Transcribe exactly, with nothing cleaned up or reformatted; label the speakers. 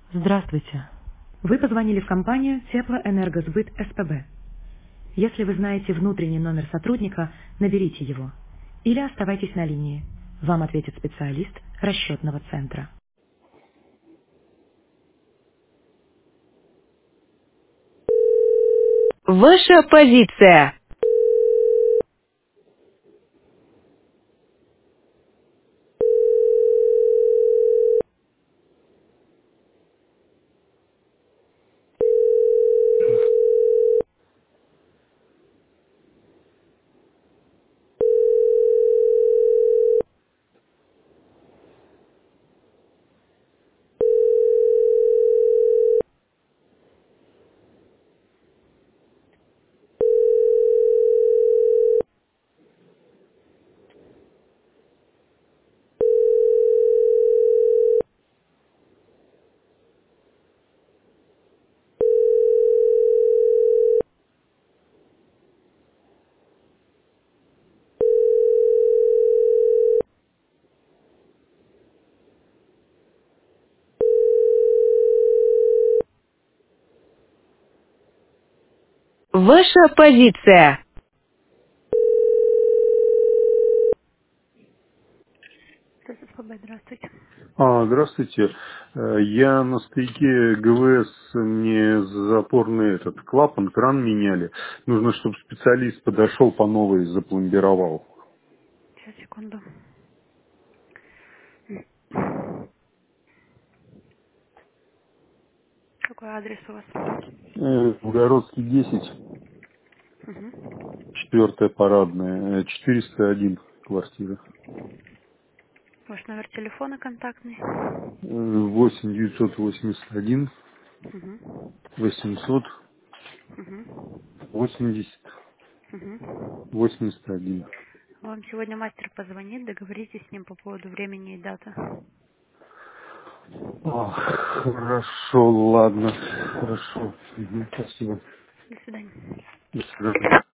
Speaker 1: Здравствуйте. Вы позвонили в компанию Теплоэнергосбыт СПБ. Если вы знаете внутренний номер сотрудника, наберите его. Или оставайтесь на линии. Вам ответит специалист расчетного центра. Ваша позиция. Ваша позиция. СПБ, здравствуйте.
Speaker 2: А, здравствуйте. Э, Я на стояке ГВС, мне запорный этот клапан, кран меняли. Нужно, чтобы специалист подошел по новой, запломбировал.
Speaker 1: Сейчас, секунду. Какой адрес у вас?
Speaker 2: Э, Волгородский десять,
Speaker 1: Угу.
Speaker 2: четвертая парадная, э, четыреста один квартира.
Speaker 1: Ваш номер телефона контактный?
Speaker 2: Э, восемь девятьсот восемьдесят один
Speaker 1: Угу.
Speaker 2: восемьсот
Speaker 1: Угу.
Speaker 2: восемьдесят
Speaker 1: Угу.
Speaker 2: восемьдесят один.
Speaker 1: Вам сегодня мастер позвонит, договоритесь с ним по поводу времени и даты.
Speaker 2: Ах, хорошо, ладно, хорошо. Мгм, спасибо.
Speaker 1: До свидания.
Speaker 2: До свидания.